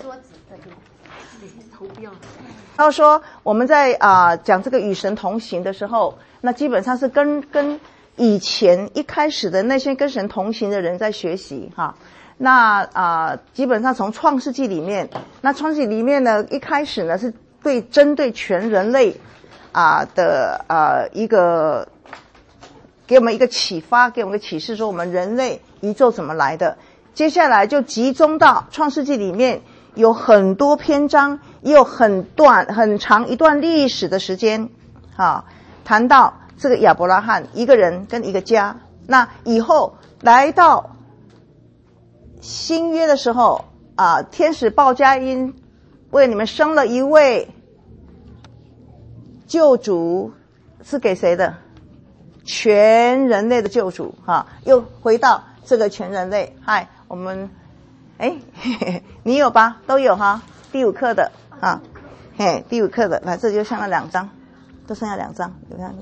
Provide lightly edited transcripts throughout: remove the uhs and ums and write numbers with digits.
桌子这里投标。 然后说我们在讲这个与神同行的时候，那基本上是跟以前一开始的那些跟神同行的人在学习哈。那基本上从创世纪里面，那创世纪里面呢，一开始呢是针对全人类的一个给我们一个启发，给我们一个启示，说我们人类宇宙怎么来的。接下来就集中到创世纪里面有很多篇章，也有很长一段历史的时间谈到这个亚伯拉罕一个人跟一个家。那以后来到新约的时候天使报佳音，为你们生了一位救主，是给谁的？全人类的救主又回到这个全人类。嗨，我们你有吧？都有哈。第5课的第5课的，来，这就剩了2张，都剩下2张，你看。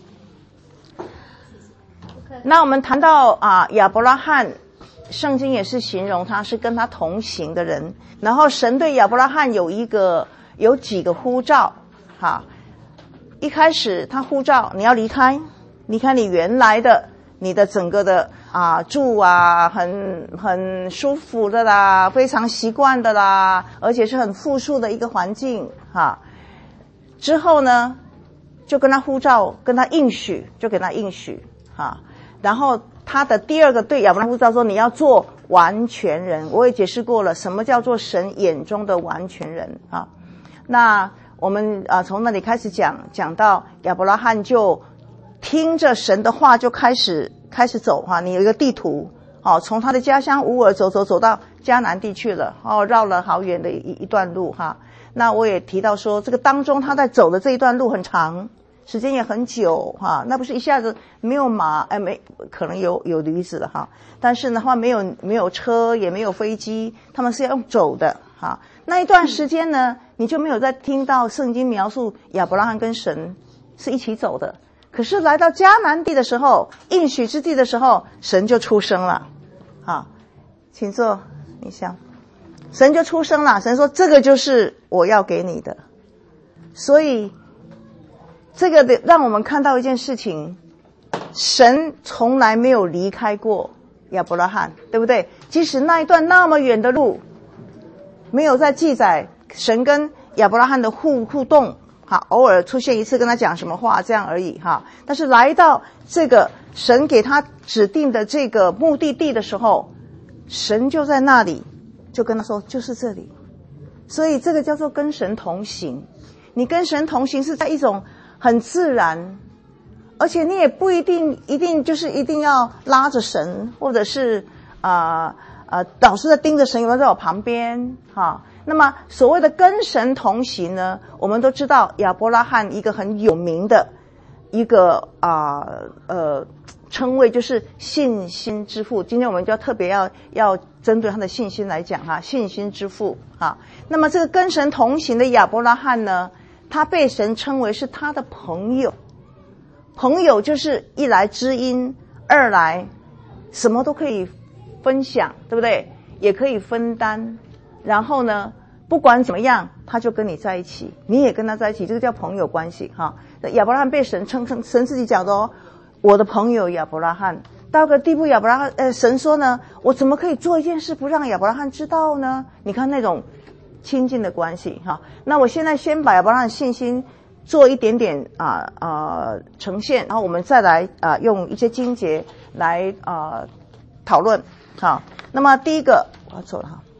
那我们谈到亚伯拉罕，圣经也是形容他是跟他同行的人，然后神对亚伯拉罕有几个呼召一开始他呼召你要离开你原来的你的整个的住很舒服的啦，非常习惯的啦，而且是很富庶的一个环境之后呢就跟他呼召，跟他应许，就给他应许然后他的第2个对亚伯拉罕呼召说你要做完全人。我也解释过了，什么叫做神眼中的完全人那我们从那里开始讲到亚伯拉罕就听着神的话就开始走你有一个地图从他的家乡乌尔走到迦南地去了绕了好远的一段路那我也提到说这个当中他在走的这一段路很长，时间也很久那不是一下子没有马可能有驴子了但是的话没有车也没有飞机，他们是要用走的那一段时间呢你就没有再听到圣经描述亚伯拉罕跟神是一起走的。可是来到迦南地的时候，应许之地的时候，神就出生了请坐一下。神就出生了，神说这个就是我要给你的。所以这个让我们看到一件事情，神从来没有离开过亚伯拉罕，对不对？即使那一段那么远的路没有在记载神跟亚伯拉罕的互动偶尔出现一次跟他讲什么话这样而已但是来到这个神给他指定的这个目的地的时候，神就在那里，就跟他说就是这里。所以这个叫做跟神同行。你跟神同行是在一种很自然，而且你也不一定要拉着神，或者是老是在盯着神有没有在我旁边那么所谓的跟神同行呢，我们都知道亚伯拉罕一个很有名的一个称谓就是信心之父。今天我们就特别要针对他的信心来讲信心之父那么这个跟神同行的亚伯拉罕呢，他被神称为是他的朋友。朋友就是一来知音，二来什么都可以分享，对不对？也可以分担。然后呢不管怎么样他就跟你在一起，你也跟他在一起，这个叫朋友关系亚伯拉罕被神称神自己讲的我的朋友亚伯拉罕。到个地步亚伯拉罕神说呢，我怎么可以做一件事不让亚伯拉罕知道呢？你看那种亲近的关系那我现在先把亚伯拉罕的信心做一点点呈现，然后我们再来用一些经节来讨论那么第一个我要走了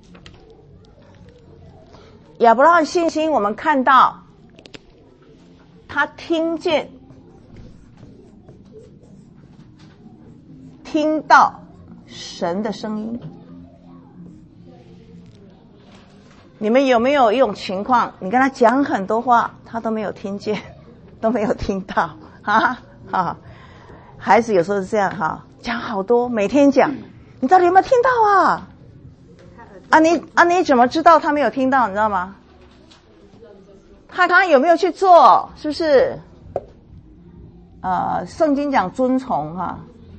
亚伯拉罕信心，我们看到他听到神的声音。你们有没有一种情况，你跟他讲很多话他都没有听见，都没有听到孩子有时候是这样讲好多，每天讲，你到底有没有听到你怎么知道他没有听到？你知道吗？他有没有去做？是不是？圣经讲遵从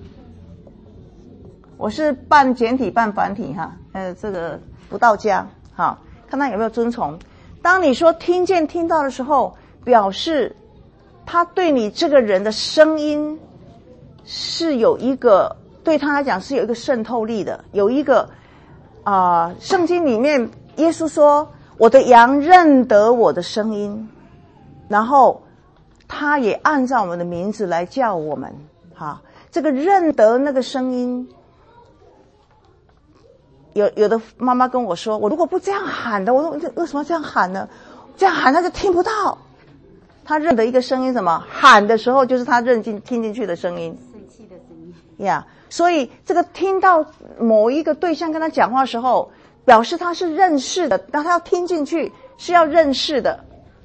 我是半简体半繁体这个不到家好，看他有没有遵从。当你说听见听到的时候，表示他对你这个人的声音是有一个，对他来讲是有一个渗透力的，有一个圣经里面耶稣说我的羊认得我的声音，然后他也按照我们的名字来叫我们。好，这个认得那个声音，有的妈妈跟我说，我如果不这样喊的，我说为什么要这样喊呢？这样喊他就听不到。他认得一个声音，什么？喊的时候就是他听进去的声音， 生气的声音呀。所以这个听到某一个对象跟他讲话的时候，表示他是认识的，但他要听进去是要认识的。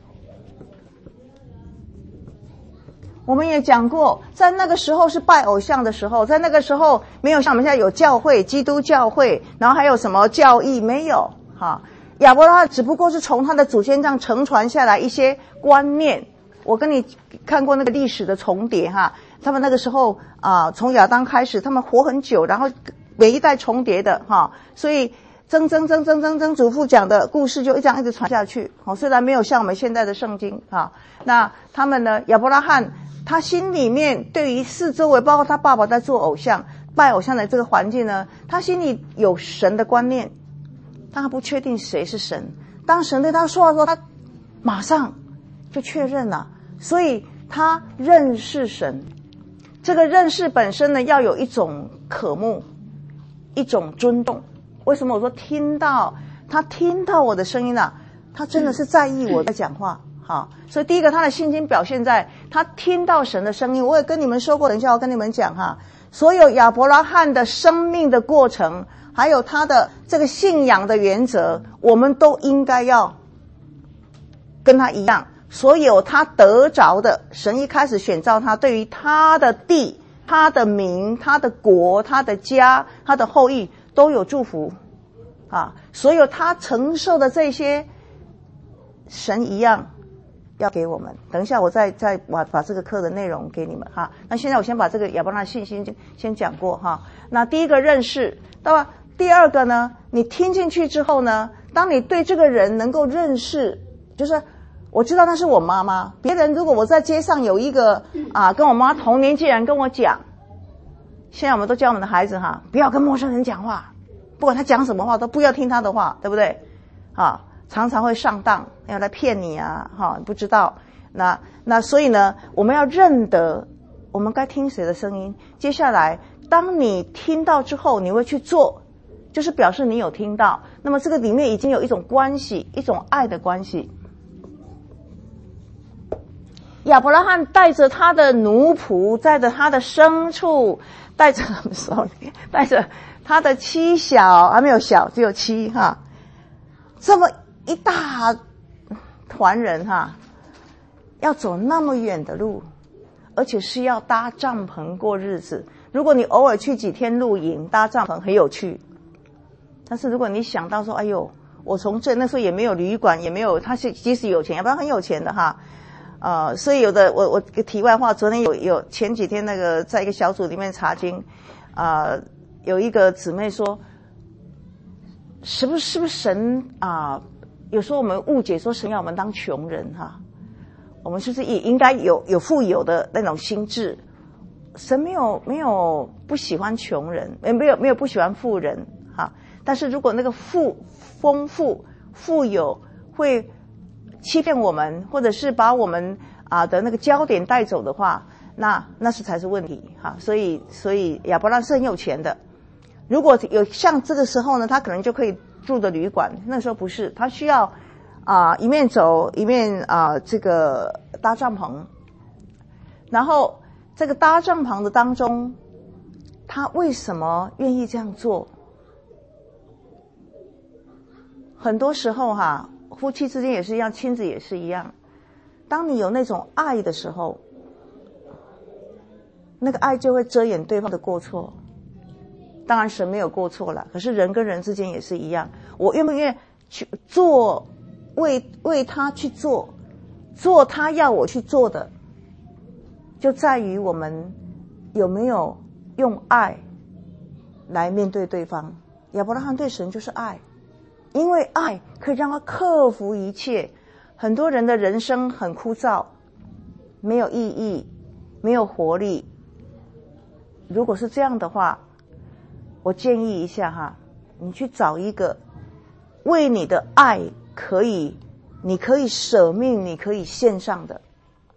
我们也讲过，在那个时候是拜偶像的时候，在那个时候没有像我们现在有教会，基督教会，然后还有什么教义，没有哈。亚伯拉罕只不过是从他的祖先这样承传下来一些观念。我跟你看过那个历史的重叠哈，他们那个时候从亚当开始，他们活很久，然后每一代重叠的哈，所以曾祖父讲的故事就这样一直传下去。虽然没有像我们现在的圣经哈，那他们呢，亚伯拉罕他心里面对于四周围，包括他爸爸在做偶像、拜偶像的这个环境呢，他心里有神的观念，但他不确定谁是神。当神对他说的时候，他马上就确认了，所以他认识神。这个认识本身呢，要有一种渴慕，一种尊重。为什么我说他听到我的声音啊，他真的是在意我在讲话。好，所以第一个他的信心表现在他听到神的声音。我也跟你们说过，等一下我跟你们讲哈，所有亚伯拉罕的生命的过程，还有他的这个信仰的原则，我们都应该要跟他一样。所有他得着的，神一开始选召他，对于他的地、他的民、他的国、他的家、他的后裔都有祝福所有他承受的这些，神一样要给我们。等一下我再把这个课的内容给你们哈。那现在我先把这个亚伯拉罕信心先讲过哈。那第一个认识，到第二个呢，你听进去之后呢，当你对这个人能够认识，就是我知道那是我妈妈。别人如果我在街上有一个跟我妈同年纪人跟我讲，现在我们都教我们的孩子不要跟陌生人讲话，不管他讲什么话都不要听他的话，对不对？常常会上当，要来骗你不知道。那所以呢，我们要认得我们该听谁的声音。接下来，当你听到之后，你会去做，就是表示你有听到。那么这个里面已经有一种关系，一种爱的关系。亚伯拉罕带着他的奴仆，带着他的牲畜，带着他的妻小，还没有小，只有妻这么一大团人要走那么远的路，而且是要搭帐篷过日子。如果你偶尔去几天露营，搭帐篷很有趣，但是如果你想到说，哎呦，我从这那时候也没有旅馆，也没有，他是即使有钱，要不然很有钱的所以有的我个题外话，昨天有前几天那个在一个小组里面查经有一个姊妹说，是不是神有时候我们误解说神要我们当穷人我们是不是也应该有富有的那种心智？神没有不喜欢穷人，没有不喜欢富人但是如果那个丰富富有会欺骗我们，或者是把我们的那个焦点带走的话，那是才是问题所以亚伯拉罕是很有钱的。如果有像这个时候呢，他可能就可以住的旅馆，那时候不是，他需要一面走一面这个搭帐篷。然后这个搭帐篷的当中，他为什么愿意这样做？很多时候夫妻之间也是一样，亲子也是一样。当你有那种爱的时候，那个爱就会遮掩对方的过错。当然神没有过错了，可是人跟人之间也是一样。我愿不愿意去做，为他去做他要我去做的，就在于我们有没有用爱来面对对方。亚伯拉罕对神就是爱， 因为爱可以让他克服一切。很多人的人生很枯燥，没有意义，没有活力。如果是这样的话，我建议一下哈，你去找一个为你的爱你可以舍命，你可以献上的。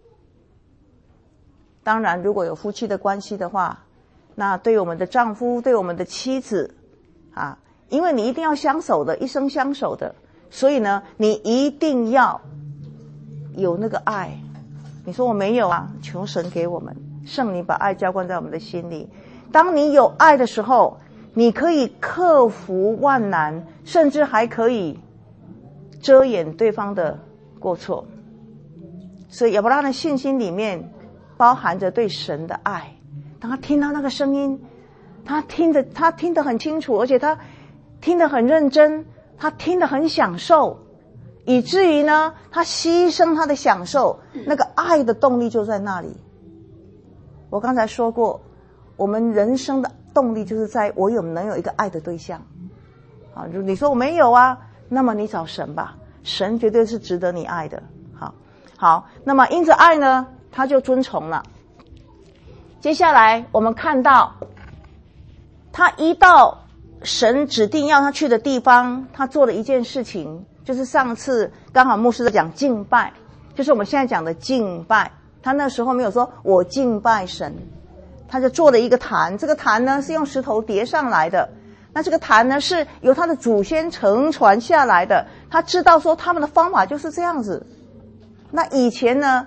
当然如果有夫妻的关系的话，那对我们的丈夫，对我们的妻子啊，因为你一定要相守的，一生相守的，所以呢你一定要有那个爱。你说我没有啊，求神给我们，圣灵把爱浇灌在我们的心里。当你有爱的时候，你可以克服万难，甚至还可以遮掩对方的过错。所以亚伯拉罕的信心里面包含着对神的爱。当他听到那个声音，他听得很清楚，而且他听得很认真，他听得很享受，以至于呢他牺牲他的享受，那个爱的动力就在那里。我刚才说过，我们人生的动力就是在我能有一个爱的对象。好，你说我没有啊，那么你找神吧，神绝对是值得你爱的。好，那么因着爱呢，他就遵从了。接下来我们看到他一到神指定要他去的地方，他做了一件事情，就是上次刚好牧师在讲敬拜，就是我们现在讲的敬拜。他那时候没有说我敬拜神，他就做了一个坛，这个坛呢是用石头叠上来的，那这个坛呢是由他的祖先承传下来的，他知道说他们的方法就是这样子。那以前呢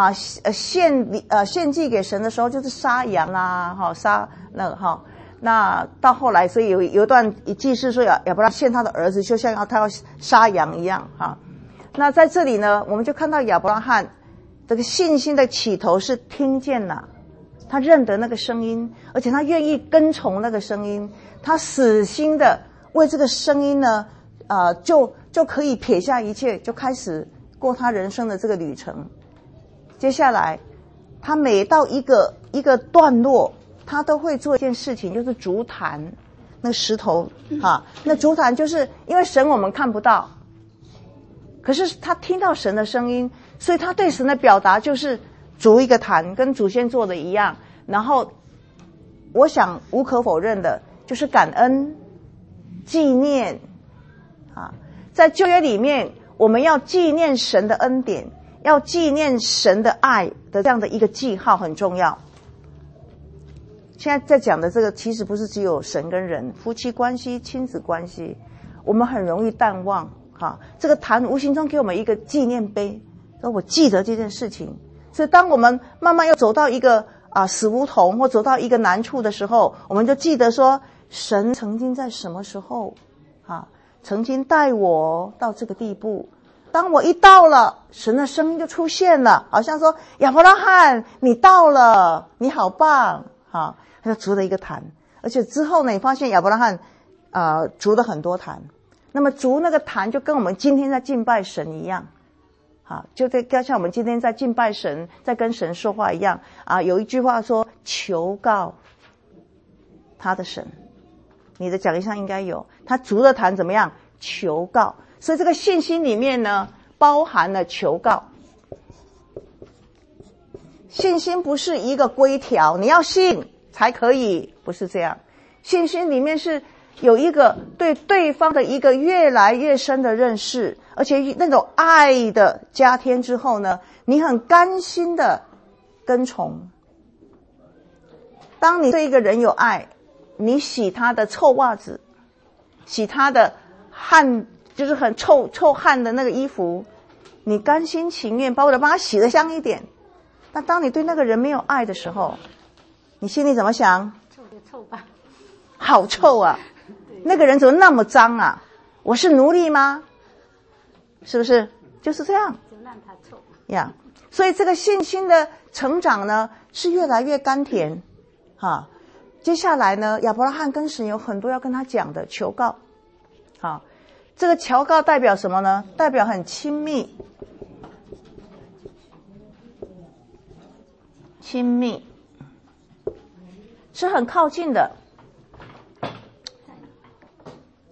献祭给神的时候就是杀羊啦，杀那个那到后来，所以有一段祭祀说亚伯拉罕献他的儿子，就像他要杀羊一样哈。那在这里呢，我们就看到亚伯拉罕这个信心的起头是听见了，他认得那个声音，而且他愿意跟从那个声音，他死心的为这个声音呢就可以撇下一切，就开始过他人生的这个旅程。接下来他每到一个段落，他都会做一件事情，就是筑坛，那个石头那筑坛就是因为神我们看不到，可是他听到神的声音，所以他对神的表达就是筑一个坛，跟祖先做的一样。然后我想无可否认的就是感恩纪念在旧约里面我们要纪念神的恩典，要纪念神的爱的这样的一个记号很重要。现在在讲的这个其实不是只有神跟人，夫妻关系、亲子关系，我们很容易淡忘这个坛无形中给我们一个纪念碑，说我记得这件事情。所以当我们慢慢要走到一个死胡同或走到一个难处的时候，我们就记得说神曾经在什么时候曾经带我到这个地步。当我一到了，神的声音就出现了，好像说亚伯拉罕你到了，你好棒他就筑了一个坛。而且之后呢，你发现亚伯拉罕筑了很多坛。那么筑那个坛就跟我们今天在敬拜神一样就像我们今天在敬拜神，在跟神说话一样有一句话说求告他的神，你的讲义上应该有，他筑的坛怎么样？求告。所以这个信心里面呢包含了求告。信心不是一个规条，你要信才可以，不是这样。信心里面是有一个对对方的一个越来越深的认识，而且那种爱的加添之后呢，你很甘心的跟从。当你对一个人有爱，你洗他的臭袜子，洗他的汗，就是很臭汗的那个衣服，你甘心情愿把我的帮他洗得香一点。那当你对那个人没有爱的时候，你心里怎么想？ 臭就臭吧， 好臭啊！那个人怎么那么脏啊？我是奴隶吗？是不是？就是这样。 就让他臭呀。所以这个信心的成长呢，是越来越甘甜接下来呢，亚伯拉罕跟神有很多要跟他讲的求告这个求告代表什么呢？代表很亲密，亲密是很靠近的。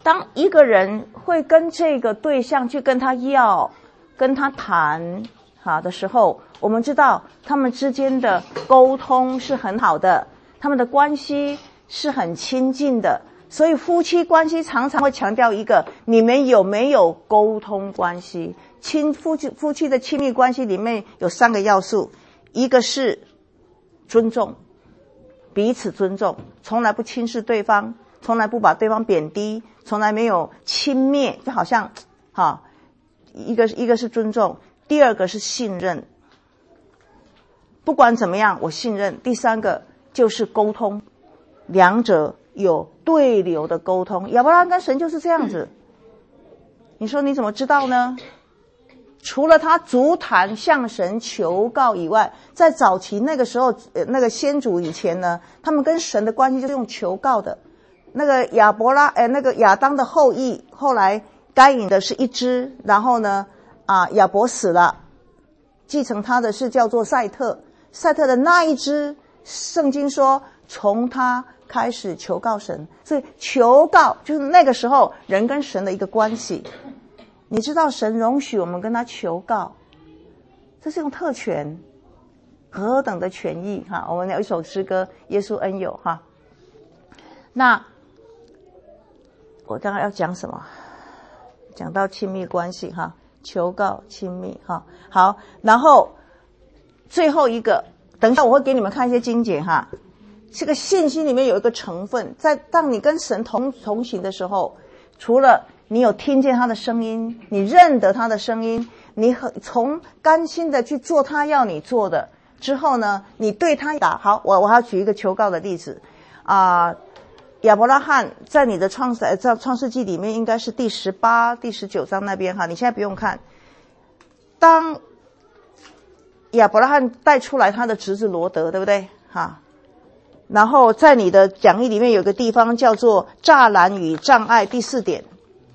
当一个人会跟这个对象去跟他要、跟他谈的时候，我们知道他们之间的沟通是很好的，他们的关系是很亲近的。所以夫妻关系常常会强调一个，你们有没有沟通关系？夫妻的亲密关系里面有3个要素，一个是尊重，彼此尊重，从来不轻视对方，从来不把对方贬低，从来没有轻蔑，就好像一个是尊重，第二个是信任，不管怎么样我信任，第3个就是沟通，两者有对流的沟通。亚伯拉罕跟神就是这样子，你说你怎么知道呢？除了他足坛向神求告以外，在早期那个时候那个先祖以前呢，他们跟神的关系就是用求告的。那个亚当的后裔，后来该隐的是一支，然后呢亚伯死了，继承他的是叫做赛特的那一支，圣经说从他开始求告神，所以求告就是那个时候人跟神的一个关系。你知道神容许我们跟他求告，这是用特权，何等的权益我们有一首诗歌耶稣恩友那我刚刚要讲什么？讲到亲密关系求告亲密好，然后最后一个，等一下我会给你们看一些经节这个信心里面有一个成分，在当你跟神同行的时候，除了你有听见他的声音，你认得他的声音，你从甘心的去做他要你做的之后呢，你对他好，我还要举一个求告的例子亚伯拉罕在你的创世纪里面应该是第18、第19章那边你现在不用看。当亚伯拉罕带出来他的侄子罗德，对不对然后在你的讲义里面有个地方叫做栅栏与障碍，第4点。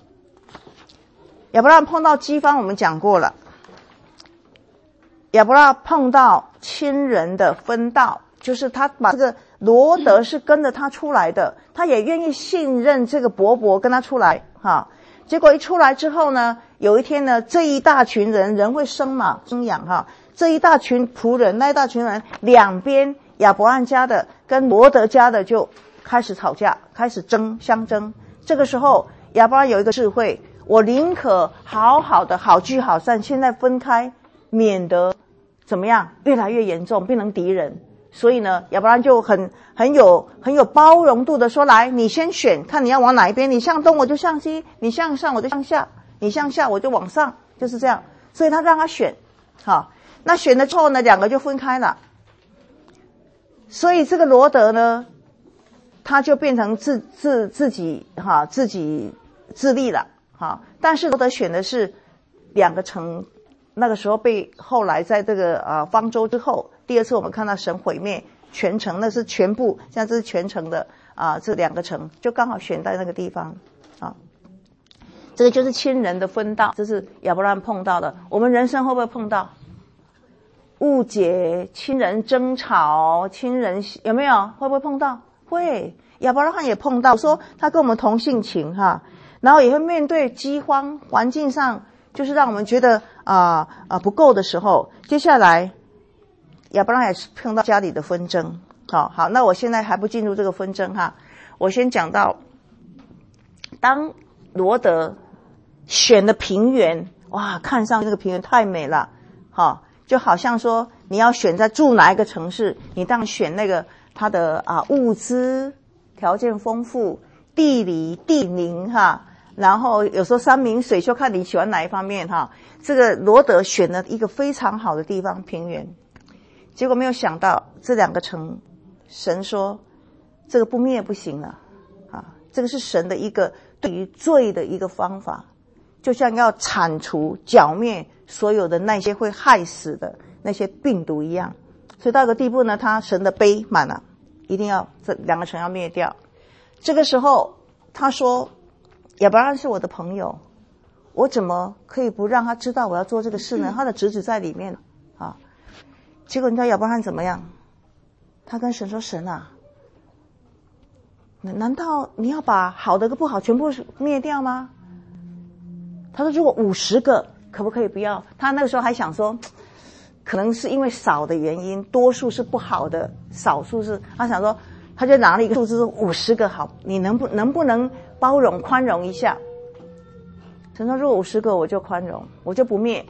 亚伯拉罕碰到饥荒，我们讲过了。亚伯拉罕碰到亲人的分道，就是他把这个罗德是跟着他出来的，他也愿意信任这个伯伯跟他出来结果一出来之后呢，有一天呢，这一大群人会生养这一大群仆人，那一大群人两边亚伯拉罕家的跟罗德家的就开始吵架，开始相争。这个时候亚伯拉罕有一个智慧，我宁可好好的好聚好散，现在分开，免得怎么样越来越严重，变成敌人。所以呢，亚伯拉罕就很有包容度的说，来，你先选，看你要往哪一边，你向东我就向西，你向上我就向下，你向下我就往上，就是这样。所以他让他选那选了之后呢，两个就分开了。所以这个罗德呢，他就变成自己自立了但是罗德选的是2个城，那个时候后来在这个方舟之后，第2次我们看到神毁灭全城，那是全部，现在这是全城的这2个城就刚好选在那个地方这个就是亲人的分道，这是亚伯拉罕碰到的。我们人生会不会碰到误解、亲人争吵、亲人有没有？会不会碰到？会。亚伯拉罕也碰到，说他跟我们同性情然后也会面对饥荒，环境上就是让我们觉得不够的时候。接下来亚伯拉罕也是碰到家里的纷争。好，那我现在还不进入这个纷争我先讲到当罗德选的平原，哇，看上这个平原太美了就好像说你要选在住哪一个城市，你当然选那个它的物资条件丰富，地理地灵然后有时候山明水秀，看你喜欢哪一方面这个罗德选了一个非常好的地方，平原。结果没有想到这2个城，神说这个不灭不行了这个是神的一个对于罪的一个方法，就像要铲除剿灭所有的那些会害死的那些病毒一样。所以到一个地步呢，神的杯满了，一定要这2个城要灭掉。这个时候他说亚伯拉罕是我的朋友，我怎么可以不让他知道我要做这个事呢？他的侄子在里面结果你知道亚伯拉罕怎么样？他跟神说，神难道你要把好的跟不好全部灭掉吗？他说如果50个可不可以不要？他那个时候还想说可能是因为少的原因，多数是不好的，少数是他想说，他就拿了一个数字说50个好，你能不能包容宽容一下？神说如果50个我就宽容，我就不灭。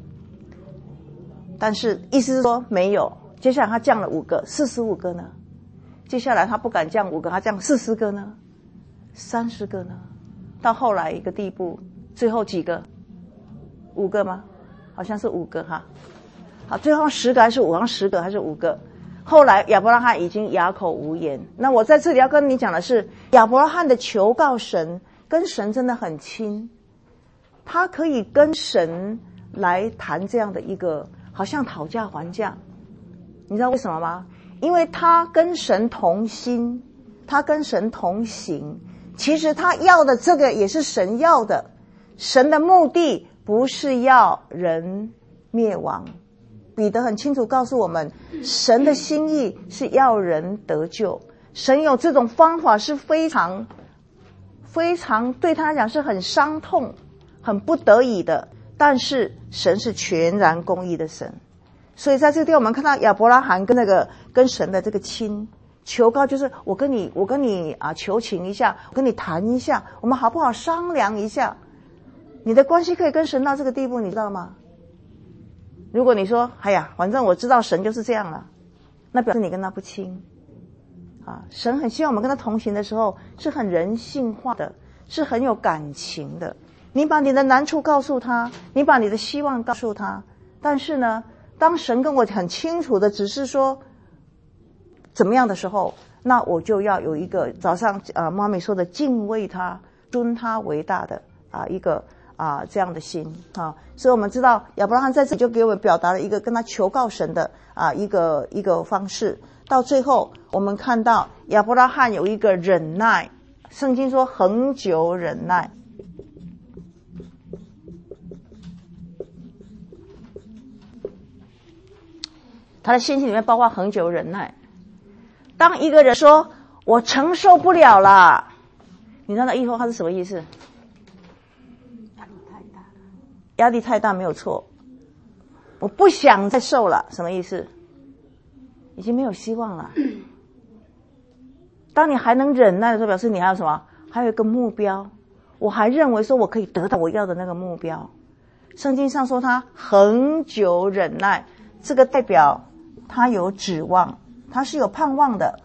但是意思是说没有，接下来他降了5个，45个呢？接下来他不敢降5个，他降40个呢？30个呢？到后来一个地步，最后几个？5个吗？好像是5个哈。好，最后10个还是5？好像10个还是5个。后来亚伯拉罕已经哑口无言。那我在这里要跟你讲的是，亚伯拉罕的求告神，跟神真的很亲，他可以跟神来谈这样的一个好像讨价还价。你知道为什么吗？因为他跟神同心，他跟神同行，其实他要的这个也是神要的。神的目的不是要人灭亡，彼得很清楚告诉我们，神的心意是要人得救。神有这种方法是非常非常对他来讲是很伤痛很不得已的，但是神是全然公义的神。所以在这个地方我们看到亚伯拉罕跟神的这个亲求告，就是我跟你求情一下，我跟你谈一下，我们好不好商量一下？你的关系可以跟神到这个地步，你知道吗？如果你说哎呀反正我知道神就是这样了，那表示你跟他不亲啊。神很希望我们跟他同行的时候是很人性化的，是很有感情的。你把你的难处告诉他，你把你的希望告诉他，但是呢当神跟我很清楚的只是说怎么样的时候，那我就要有一个早上妈咪说的敬畏他尊他为大的一个这样的心啊。所以我们知道亚伯拉罕在这里就给我们表达了一个跟他求告神的一个方式。到最后我们看到亚伯拉罕有一个忍耐，圣经说恒久忍耐。他的信心里面包括恒久忍耐。当一个人说我承受不了了，你知道那以后他是什么意思？压力太大没有错，我不想再受了，什么意思？已经没有希望了。当你还能忍耐的时候，表示你还有什么？还有一个目标，我还认为说我可以得到我要的那个目标。圣经上说他恒久忍耐，这个代表他有指望，他是有盼望的，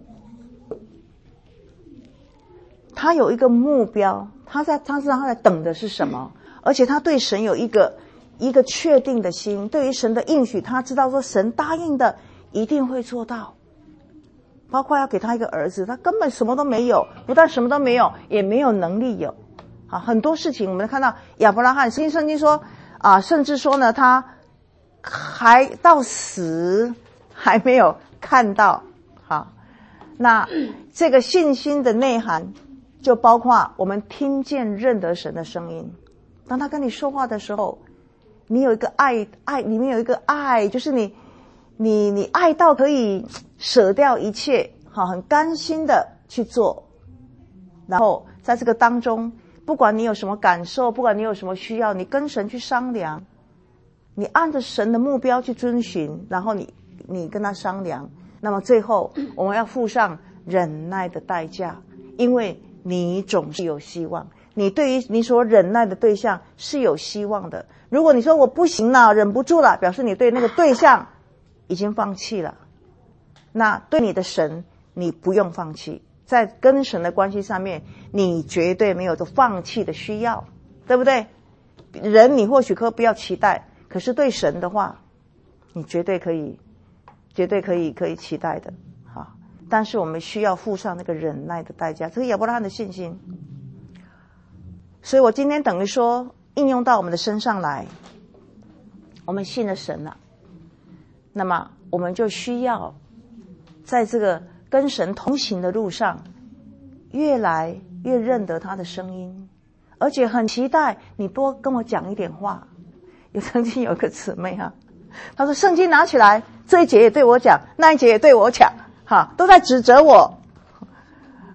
他有一个目标，他知道他在等的是什么，而且他对神有一个确定的心，对于神的应许他知道说神答应的一定会做到。包括要给他一个儿子，他根本什么都没有，不但什么都没有，也没有能力有很多事情我们看到亚伯拉罕圣经说甚至说呢他还到死还没有看到。好，那这个信心的内涵就包括我们听见认得神的声音。当他跟你说话的时候，你有一个爱里面有一个爱，就是你爱到可以舍掉一切，很甘心的去做。然后在这个当中，不管你有什么感受，不管你有什么需要，你跟神去商量，你按着神的目标去遵循，然后你跟他商量，那么最后我们要付上忍耐的代价，因为你总是有希望，你对于你所忍耐的对象是有希望的。如果你说我不行了，忍不住了，表示你对那个对象已经放弃了。那对你的神你不用放弃，在跟神的关系上面你绝对没有这放弃的需要，对不对？人你或许不要期待，可是对神的话你绝对可以期待的。好，但是我们需要付上那个忍耐的代价，这是亚伯拉罕的信心。所以我今天等于说应用到我们的身上来，我们信了神了，那么我们就需要在这个跟神同行的路上越来越认得他的声音，而且很期待你多跟我讲一点话。曾经有一个姊妹她说圣经拿起来，这一节也对我讲，那一节也对我讲，都在指责我。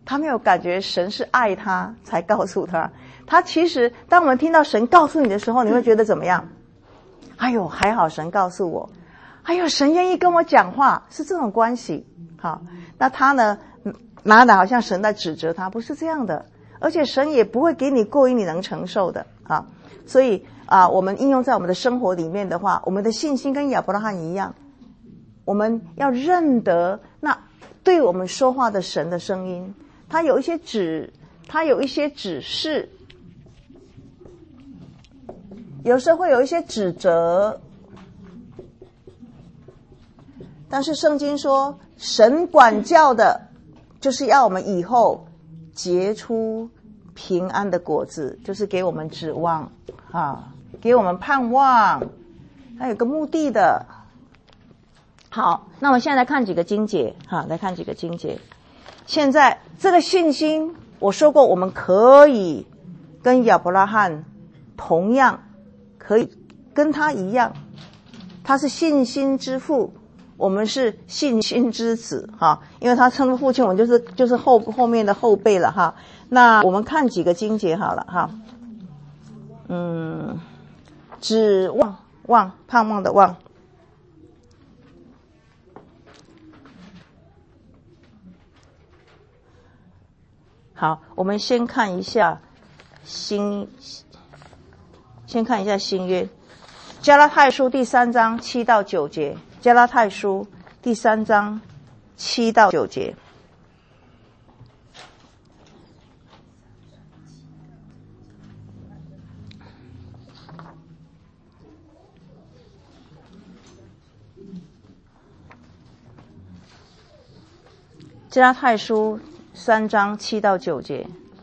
他没有感觉神是爱他才告诉他。他其实当我们听到神告诉你的时候，你会觉得怎么样？哎呦，还好神告诉我，哎呦，神愿意跟我讲话，是这种关系。好，那他呢，拿的好像神在指责他，不是这样的，而且神也不会给你过于你能承受的啊。所以我们应用在我们的生活里面的话，我们的信心跟亚伯拉罕一样，我们要认得那对我们说话的神的声音，他有一些指示，有时候会有一些指责，但是圣经说神管教的就是要我们以后结出平安的果子，就是给我们指望给我们盼望，还有个目的的。好，那我们现在来看几个经节来看几个经节。现在这个信心，我说过我们可以跟亚伯拉罕同样，可以跟他一样，他是信心之父，我们是信心之子因为他称父亲，我们就是后面的后辈了那我们看几个经节好了指望盼望的望。好，我们先看一下新约，加拉太书第3章7到9节，加拉太书第3章7到9节。加拉太书3章7到9节。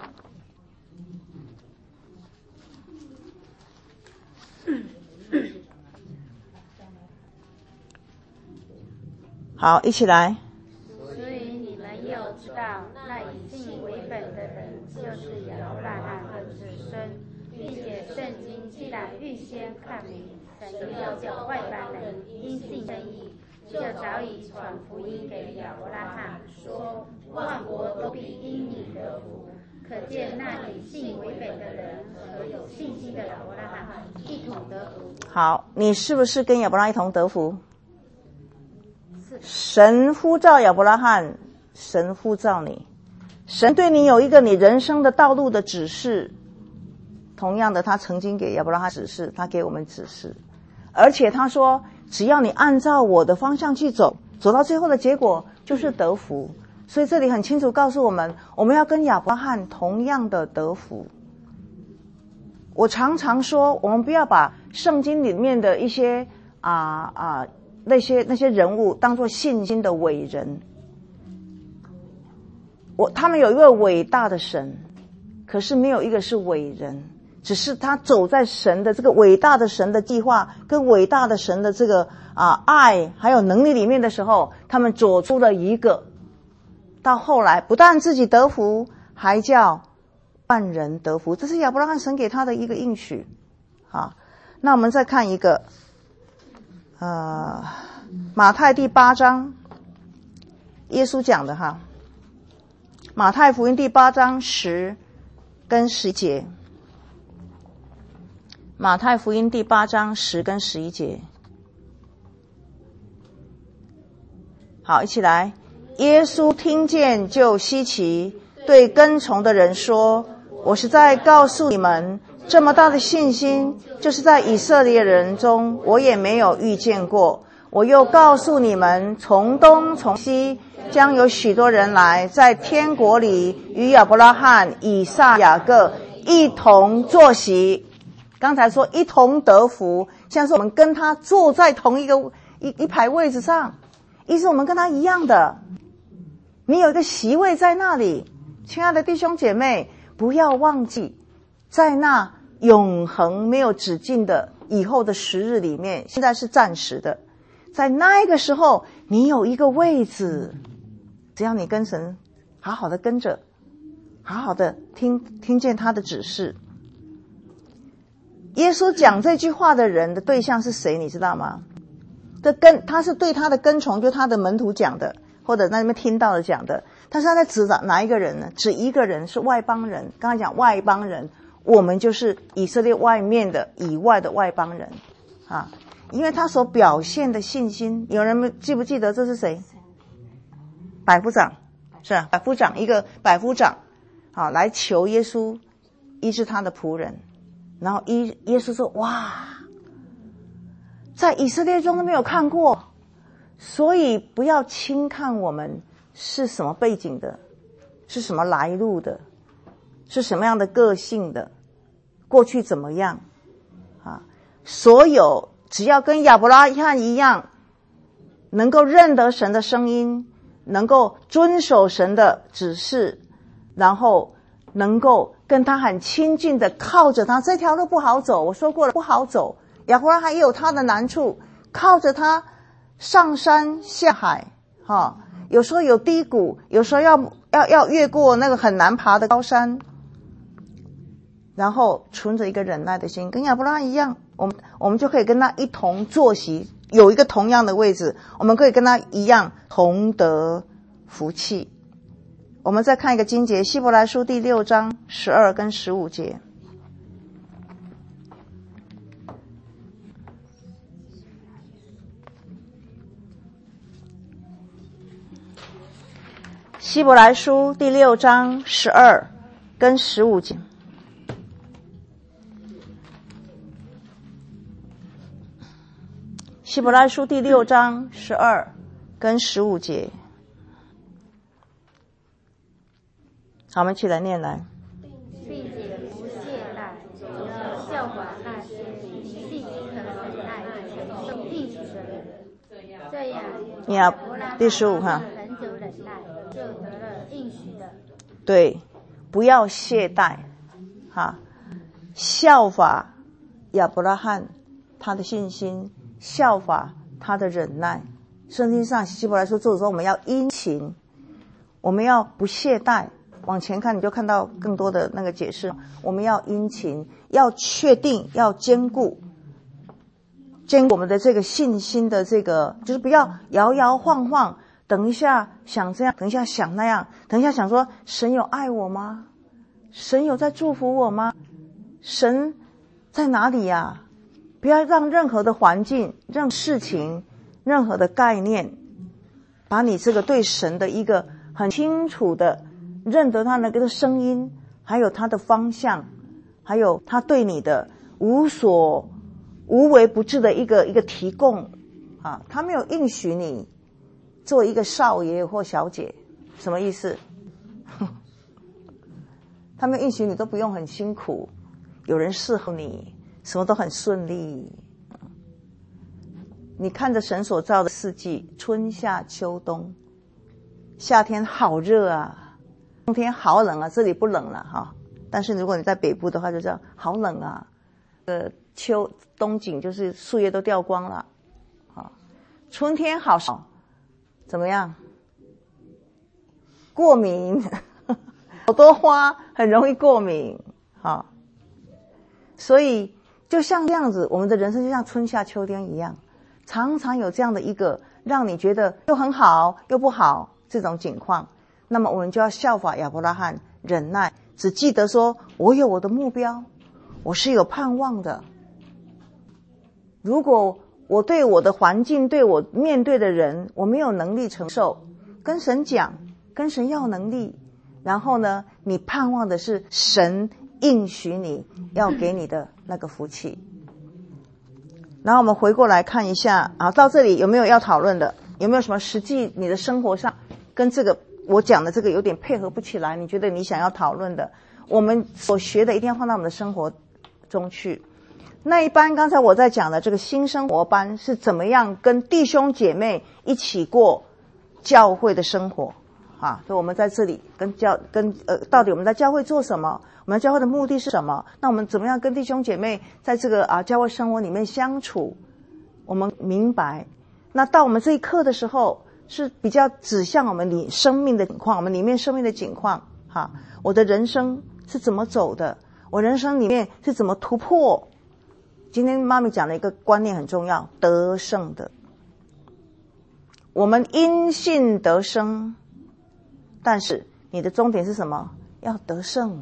好，一起来。 所以你们又知道，那以信为本的人，就是亚伯拉罕的子孙，并且圣经既然预先看明，神要叫外邦人因信称义，就早已传福音给亚伯拉罕，说万国都必因你得福。可见那以信为本的人和有信心的亚伯拉罕一同得福。 好，你是不是跟亚伯拉罕一同得福？神呼召亚伯拉罕，神呼召你，神对你有一个你人生的道路的指示。同样的，他曾经给亚伯拉罕指示，他给我们指示，而且他说只要你按照我的方向去走，走到最后的结果就是得福。所以这里很清楚告诉我们，我们要跟亚伯拉罕同样的得福。我常说，我们不要把圣经里面的一些那些人物当作信心的伟人。他们有一位伟大的神，可是没有一个是伟人，只是他走在神的这个伟大的神的计划跟伟大的神的这个爱还有能力里面的时候，他们走出了一个，到后来不但自己得福，还叫万人得福。这是亚伯拉罕神给他的一个应许。好，那我们再看一个马太第8章，耶稣讲的马太福音第8章10跟11节。马太福音第8章10跟11节。好，一起来。耶稣听见就稀奇，对跟从的人说，我是在告诉你们，这么大的信心，就是在以色列人中我也没有遇见过。我又告诉你们，从东从西将有许多人来，在天国里与亚伯拉罕、以撒、雅各一同坐席。刚才说一同得福，像是我们跟他坐在同一排位置上，意思我们跟他一样的，你有一个席位在那里。亲爱的弟兄姐妹，不要忘记，在那永恒没有止境的以后的时日里面，现在是暂时的，在那一个时候你有一个位置，只要你跟神好好的跟着，好好的听见他的指示。耶稣讲这句话的人的对象是谁你知道吗？他是对他的跟从，就他的门徒讲的，或者在那边听到的讲的。 但是他在指哪一个人呢？指一个人，是外邦人。刚才讲外邦人，我们就是以色列外面的以外的外邦人啊。因为他所表现的信心，有人记不记得这是谁？百夫长，是啊，百夫长，一个百夫长，好，来求耶稣医治他的仆人。然后耶稣说：哇，在以色列中都没有看过，所以不要轻看我们是什么背景的，是什么来路的，是什么样的个性的，过去怎么样啊？所有只要跟亚伯拉罕一样，能够认得神的声音，能够遵守神的指示，然后能够跟他很亲近的靠着他，这条路不好走，我说过了不好走，亚伯拉罕也有他的难处，靠着他上山下海有时候有低谷，有时候要越过那个很难爬的高山，然后存着一个忍耐的心，跟亚伯拉罕一样，我们就可以跟他一同坐席，有一个同样的位置，我们可以跟他一样同得福气。我们再看一个经节，希伯来书第6章12跟15节。希伯来书第6章12跟15节。希伯来书第6章12跟15节。好，我们一起来念来。 并且不懈怠，要效法那些以信和忍耐承受应许的人。这样，亚伯拉罕第15哈， 很久忍耐，就得了应许的。 对，不要懈怠效法亚伯拉罕他的信心，效法他的忍耐。圣经上希伯来书作者说，我们要殷勤，我们要不懈怠。往前看你就看到更多的那个解释，我们要殷勤，要确定，要坚固我们的这个信心的这个，就是不要摇摇晃晃，等一下想这样，等一下想那样，等一下想说神有爱我吗？神有在祝福我吗？神在哪里呀？不要让任何的环境、任何事情、任何的概念，把你这个对神的一个很清楚的认得他那个声音，还有他的方向，还有他对你的无微不至的一个提供他没有应许你做一个少爷或小姐，什么意思？他没有应许你都不用很辛苦，有人伺候你，什么都很顺利。你看着神所造的四季，春夏秋冬，夏天好热啊，冬天好冷啊，这里不冷了但是如果你在北部的话就这样，好冷啊。冬景就是树叶都掉光了春天好怎么样？过敏好多花很容易过敏所以就像这样子，我们的人生就像春夏秋天一样，常常有这样的一个让你觉得又很好又不好这种情况。那么我们就要效法亚伯拉罕，忍耐，只记得说我有我的目标，我是有盼望的。如果我对我的环境，对我面对的人，我没有能力承受，跟神讲，跟神要能力，然后呢，你盼望的是神应许你要给你的那个福气。然后我们回过来看一下到这里有没有要讨论的？有没有什么实际你的生活上跟这个我讲的这个有点配合不起来，你觉得你想要讨论的？我们所学的一定要放到我们的生活中去。那一般刚才我在讲的这个新生活班是怎么样跟弟兄姐妹一起过教会的生活所以我们在这里到底我们在教会做什么？我们教会的目的是什么？那我们怎么样跟弟兄姐妹在这个教会生活里面相处？我们明白。那到我们这一课的时候，是比较指向我们生命的情况，我们里面生命的情况我的人生是怎么走的？我人生里面是怎么突破？今天妈咪讲了一个观念很重要，得胜的。我们因信得生， 但是你的终点是什么？要得胜。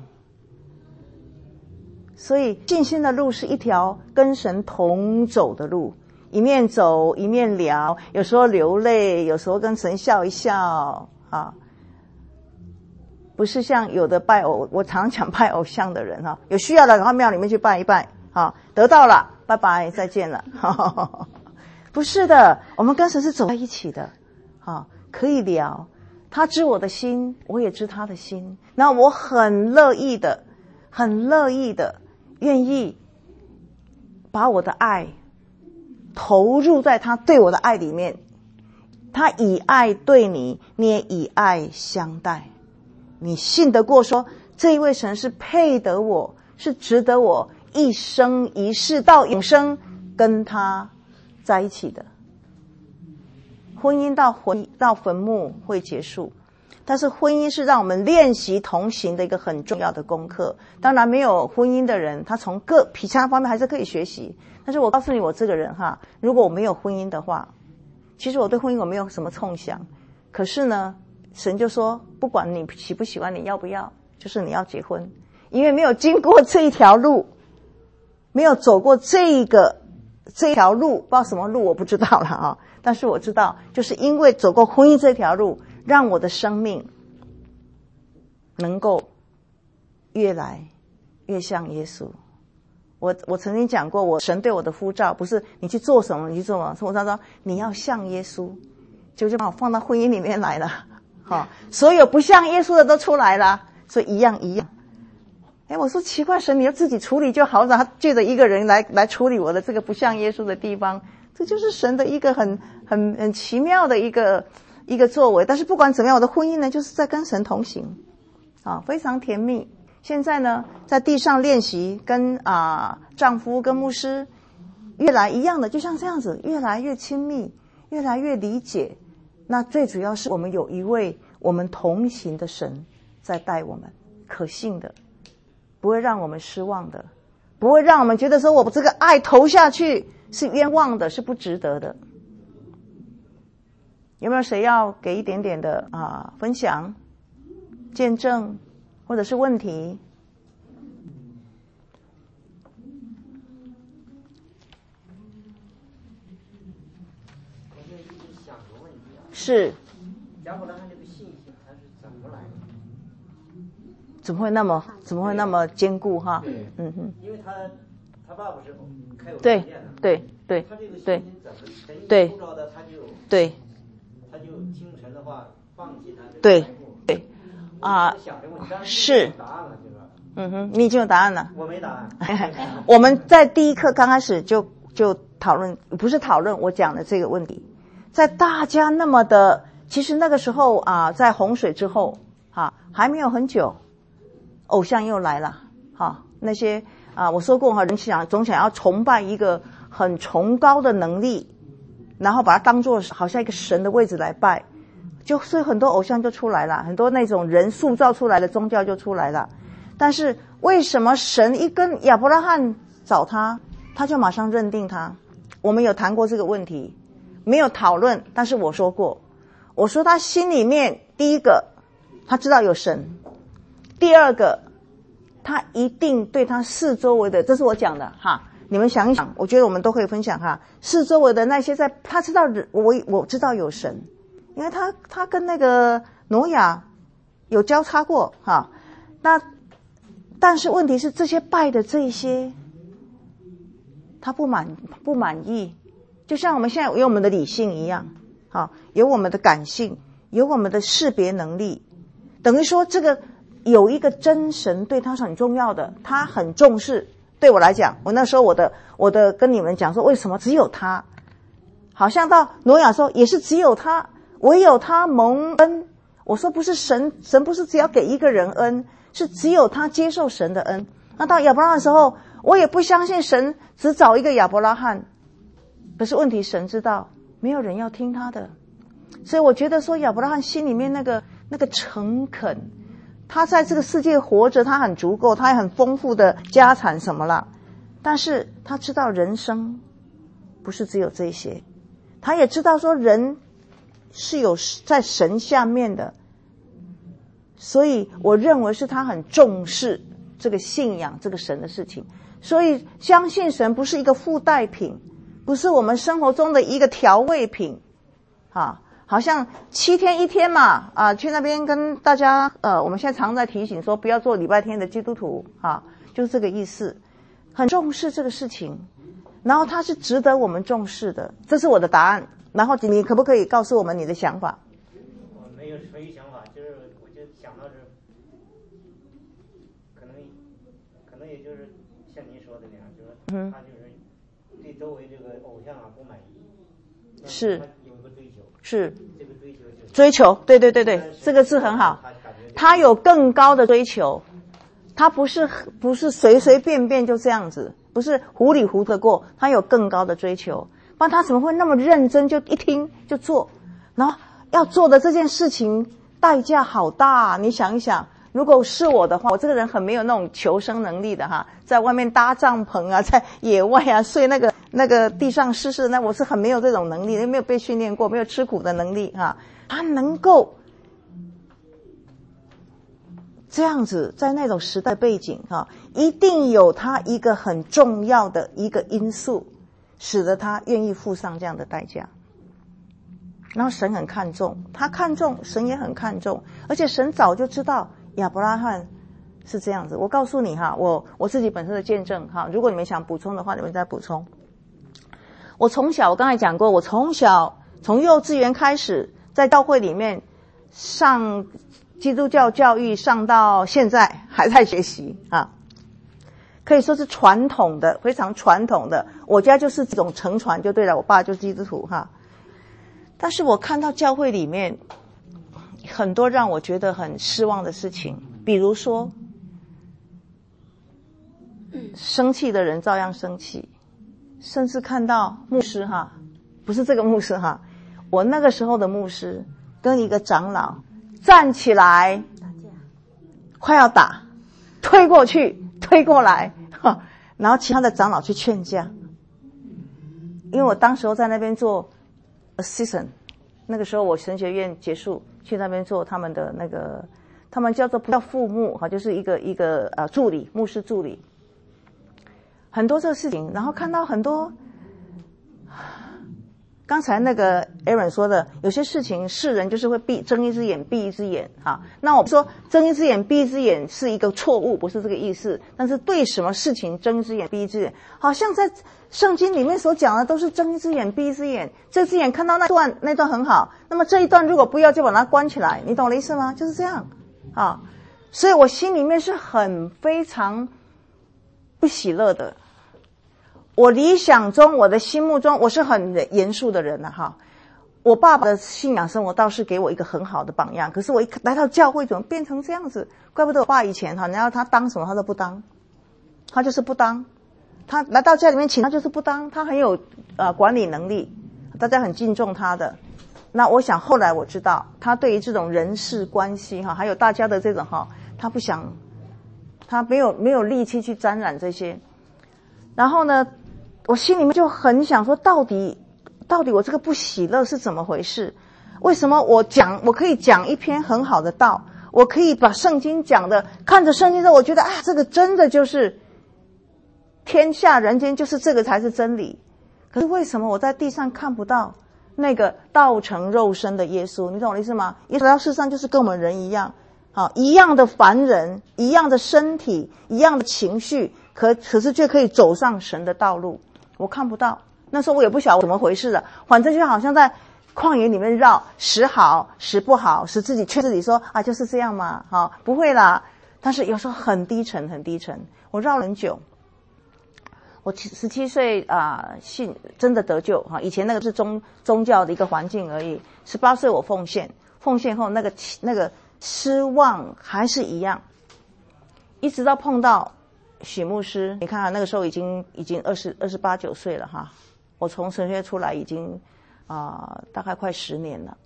所以信心的路是一条跟神同走的路，一面走一面聊，有时候流泪，有时候跟神笑一笑啊。不是像有的拜偶，我常讲拜偶像的人哈，有需要的赶快庙里面去拜一拜啊，得到了，拜拜，再见了。不是的，我们跟神是走在一起的啊，可以聊，他知我的心，我也知他的心，那我很乐意的愿意把我的爱投入在他对我的爱里面，他以爱对你，你也以爱相待。你信得过说这一位神是配得我，是值得我一生一世到永生跟他在一起的。婚姻到坟墓会结束，但是婚姻是让我们练习同行的一个很重要的功课。当然没有婚姻的人，他从其他方面还是可以学习，但是我告诉你，我这个人哈，如果我没有婚姻的话，其实我对婚姻我没有什么憧想，可是呢神就说不管你喜不喜欢，你要不要，就是你要结婚。因为没有经过这一条路，没有走过这条路，不知道什么路我不知道了啊，但是我知道就是因为走过婚姻这条路，让我的生命能够越来越像耶稣。我曾经讲过，神对我的呼召不是你去做什么你去做什么，他说你要像耶稣，就把我放到婚姻里面来了。好，所有不像耶稣的都出来了，所以一样。我说奇怪，神你要自己处理就好，让他借着一个人来处理我的这个不像耶稣的地方，这就是神的一个很奇妙的一个作为。但是不管怎么样，我的婚姻呢，就是在跟神同行，非常甜蜜。现在呢，在地上练习跟丈夫跟牧师越来一样的，就像这样子，越来越亲密，越来越理解。那最主要是我们有一位我们同行的神在带我们，可信的，不会让我们失望的，不会让我们觉得说我这个爱投下去是冤枉的，是不值得的。有没有谁要给一点点的分享、见证或者是问题？是亚伯拉罕这个信心他是怎么来的？ 怎么会那么坚固哈？ 对，因为他爸爸是开有对饭店的， 对， 他这个信心怎么？ 对， 不知道的他就清晨的话放弃他的对想这个问题， 是答案了这个。 你已经有答案了。 我没答案。 我们在第一课刚开始就讨论，不是讨论，我讲的这个问题，在大家那么的，其实那个时候在洪水之后还没有很久，偶像又来了那些我说过人总想要崇拜一个很崇高的能力，然后把它当作好像一个神的位置来拜，所以很多偶像就出来了，很多那种人塑造出来的宗教就出来了。但是为什么神一跟亚伯拉罕找他就马上认定他？我们有谈过这个问题，没有讨论，但是我说过，我说他心里面第一个他知道有神，第二个他一定对他四周围的，这是我讲的你们想一想，我觉得我们都可以分享四周围的那些他知道我知道有神，因为他跟那个挪亚有交叉过但是问题是这些拜的这些他不满意，就像我们现在有我们的理性一样有我们的感性，有我们的识别能力，等于说这个有一个真神对他是很重要的，他很重视。对我来讲，我那时候我的跟你们讲说，为什么只有他？好像到挪亚说也是只有他，唯有他蒙恩。我说不是神不是只要给一个人恩，是只有他接受神的恩。那到亚伯拉罕的时候，我也不相信神只找一个亚伯拉罕，可是问题神知道没有人要听他的，所以我觉得说亚伯拉罕心里面那个诚恳，他在这个世界活着，他很足够，他也很丰富的家产什么了，但是他知道人生不是只有这些，他也知道说人是有在神下面的， 所以我认为是他很重视这个信仰这个神的事情。所以相信神不是一个附带品，不是我们生活中的一个调味品啊。好像7天1天嘛，去那边跟大家我们现在常在提醒说不要做礼拜天的基督徒啊，就是这个意思，很重视这个事情，然后它是值得我们重视的，这是我的答案。然后你可不可以告诉我们你的想法？ 我没有什么想法，就是我就想到是，可能也就是像您说的那样，就是他就是对周围这个偶像不满意， 是有一个追求， 是这个追求就是追求，对，这个字很好，他有更高的追求，他不是随随便便就这样子，不是糊里糊涂的过，他有更高的追求。不然他怎么会那么认真，就一听就做，然后要做的这件事情代价好大啊。你想一想，如果是我的话，我这个人很没有那种求生能力的哈，在外面搭帐篷啊，在野外啊睡那个地上湿湿的，那我是很没有这种能力，没有被训练过，没有吃苦的能力哈。他能够这样子在那种时代背景哈，一定有他一个很重要的一个因素，使得他愿意付上这样的代价。然后神很看重，他看重，神也很看重，而且神早就知道亚伯拉罕是这样子。我告诉你哈，我自己本身的见证哈，如果你们想补充的话，你们再补充。我刚才讲过，我从小从幼稚园开始在教会里面上基督教教育，上到现在还在学习啊。可以说是传统的，非常传统的。我家就是这种承传就对了，我爸就是基督徒哈。但是我看到教会里面很多让我觉得很失望的事情，比如说生气的人照样生气，甚至看到牧师哈，不是这个牧师哈，我那个时候的牧师跟一个长老站起来快要打，推过去推过来，然后其他的长老去劝架。因为我当时候在那边做 assistant， 那个时候我神学院结束，去那边做他们的那个，他们不叫副牧，就是一个助理，牧师助理。很多这个事情，然后看到很多刚才那个 Aaron 说的，有些事情世人就是会睁一只眼闭一只眼哈。那我说睁一只眼闭一只眼是一个错误，不是这个意思。但是对什么事情睁一只眼闭一只眼，好像在圣经里面所讲的都是睁一只眼闭一只眼。这只眼看到那段很好，那么这一段如果不要就把它关起来，你懂我的意思吗？就是这样啊。所以我心里面是非常不喜乐的。我理想中，我的心目中，我是很严肃的人哈。我爸爸的信仰生活倒是给我一个很好的榜样，可是我一来到教会怎么变成这样子？怪不得我爸以前哈，你要他当什么他都不当，他就是不当。他来到家里面请他就是不当，他很有管理能力，大家很敬重他的。那我想后来我知道，他对于这种人事关系哈，还有大家的这种哈，他不想，他没有力气去沾染这些。然后呢，我心里面就很想说，到底我这个不喜乐是怎么回事？为什么我可以讲一篇很好的道，我可以把圣经讲的，看着圣经之后，我觉得这个真的就是天下人间，就是这个才是真理。可是为什么我在地上看不到那个道成肉身的耶稣？你懂我的意思吗？耶稣来到世上就是跟我们人一样，一样的凡人，一样的身体，一样的情绪，可是却可以走上神的道路。我看不到，那时候我也不晓得怎么回事了，反正就好像在旷野里面绕，时好时不好，使自己劝自己说就是这样嘛，不会啦。但是有时候很低沉，我绕了很久。我17岁信真的得救以前那个是宗教的一个环境而已。18岁我奉献后那个失望还是一样，一直到碰到许牧师。你看那个时候已经28、29岁了哈。我从神学出来已经大概快10年了。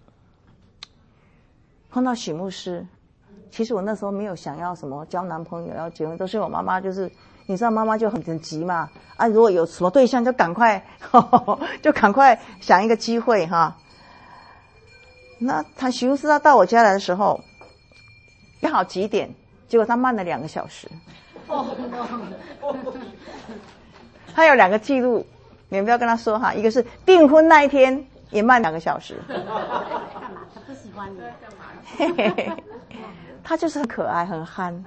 碰到许牧师，其实我那时候没有想要什么交男朋友要结婚，都是我妈妈就是你知道妈妈就很急嘛如果有什么对象就赶快想一个机会哈。那许牧师他到我家来的时候， 约好几点，结果他慢了2个小时。他有2个记录，你们不要跟他说哈，一个是订婚那一天也慢2个小时。 干嘛？他不喜欢你？ 嘿嘿，他就是很可爱很憨。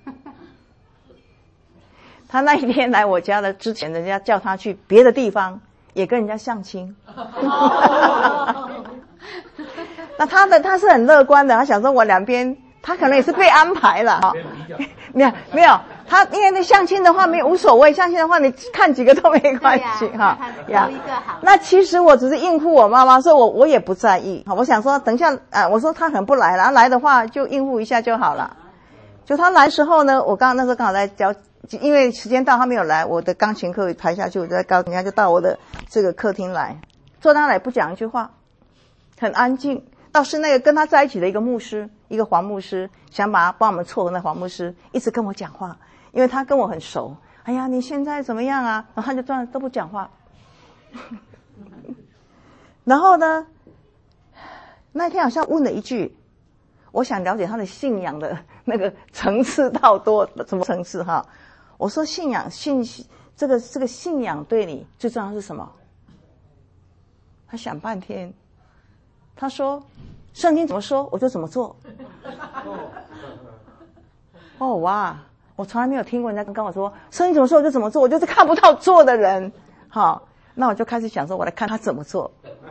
他那一天来我家的之前，人家叫他去别的地方也跟人家相亲。那他是很乐观的，他想说我两边他可能也是被安排了哈。没有，他因为那相亲的话没有无所谓，相亲的话你看几个都没关系哈。 有一个好。 那其实我只是应付我妈妈，所以我也不在意。我想说等一下我说他很不来了，来的话就应付一下就好了。就他来的时候呢，我那时候刚好在教，因为时间到他没有来，我的钢琴课排下去，我就在人家就到我的这个客厅来，坐他来不讲一句话，很安静。倒是那个跟他在一起的一个牧师，一个黄牧师，想帮我们撮合那黄牧师，一直跟我讲话，因为他跟我很熟。哎呀，你现在怎么样啊？然后他就这样都不讲话。然后呢，那天好像问了一句，我想了解他的信仰的那个层次到什么层次哈？我说这个信仰对你最重要是什么？他想半天，他说圣经怎么说我就怎么做。哦哇，我从来没有听过人家跟我说圣经怎么说我就怎么做，我就是看不到做的人。好，那我就开始想说我来看他怎么做。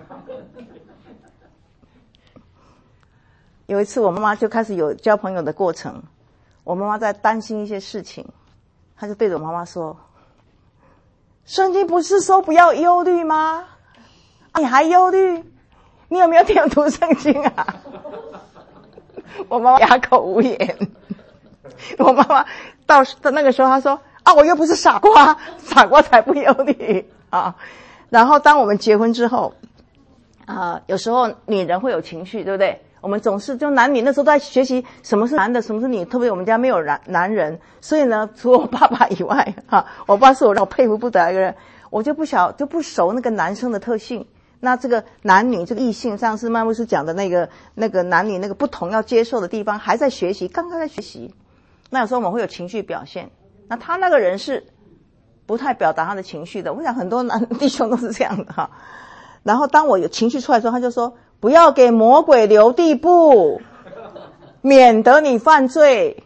有一次我妈妈就开始有交朋友的过程，我妈妈在担心一些事情，她就对着我妈妈说，圣经不是说不要忧虑吗？你还忧虑？你有没有听读圣经啊？我妈妈哑口无言。我妈妈到那个时候她说我又不是傻瓜，傻瓜才不忧虑啊。然后当我们结婚之后有时候女人会有情绪，对不对？我们总是就男女那时候都在学习什么是男的什么是女，特别我们家没有男人，所以呢除了我爸爸以外我爸是我让我佩服不得一个人，我就不熟那个男生的特性。那这个男女这个异性上次曼牧师讲的那个男女那个不同要接受的地方还在学习，刚刚在学习。那有时候我们会有情绪表现，那他那个人是不太表达他的情绪的，我想很多男弟兄都是这样的哈。然后当我有情绪出来的时候，他就说不要给魔鬼留地步，免得你犯罪。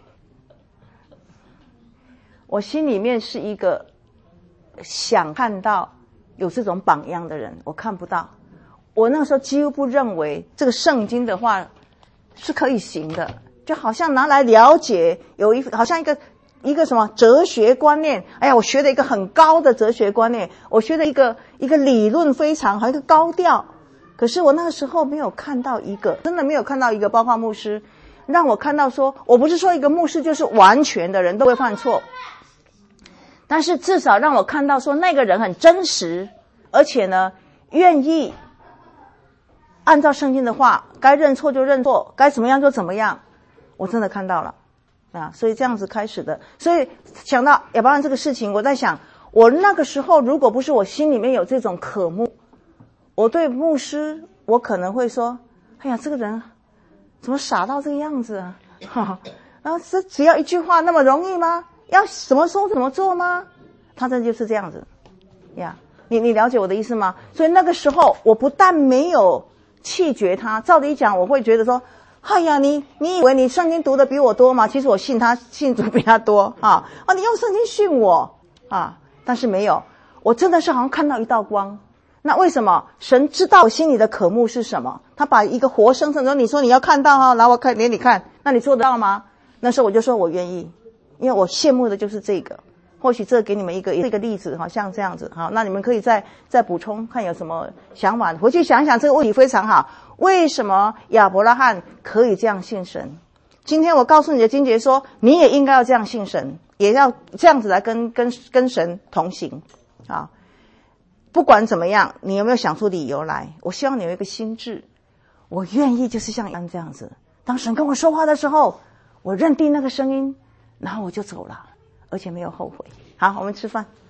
我心里面是一个想看到有这种榜样的人，我看不到。我那时候几乎不认为这个圣经的话是可以行的，就好像拿来了解，好像一个什么哲学观念。哎呀，我学了一个很高的哲学观念，我学了一个理论非常好，一个高调。可是我那个时候没有看到真的没有看到一个，包括牧师，让我看到说，我不是说一个牧师就是完全的人都会犯错，但是至少让我看到说那个人很真实，而且呢愿意按照圣经的话，该认错就认错，该怎么样就怎么样。我真的看到了所以这样子开始的。所以想到亚伯拉罕这个事情，我在想，我那个时候如果不是我心里面有这种渴慕，我对牧师我可能会说，哎呀，这个人怎么傻到这个样子啊？然后这只要一句话那么容易吗？要怎么说怎么做吗？他真的就是这样子呀。你了解我的意思吗？所以那个时候我不但没有弃绝他，照理讲我会觉得说，哎呀，你以为你圣经读的比我多吗？其实我信主比他多你用圣经训我但是没有，我真的是好像看到一道光。那为什么？神知道我心里的渴慕是什么，他把一个活生生的，你说你要看到然后我给你看，那你做得到吗？那时候我就说我愿意，因为我羡慕的就是这个。或许这给你们一个例子像这样子那你们可以再补充看有什么想法，回去想一想这个问题非常好。为什么亚伯拉罕可以这样信神？今天我告诉你的经节说，你也应该要这样信神，也要这样子来跟神同行不管怎么样，你有没有想出理由来？我希望你有一个心智，我愿意就是像这样子，当神跟我说话的时候，我认定那个声音，然后我就走了，而且没有后悔。好，我们吃饭。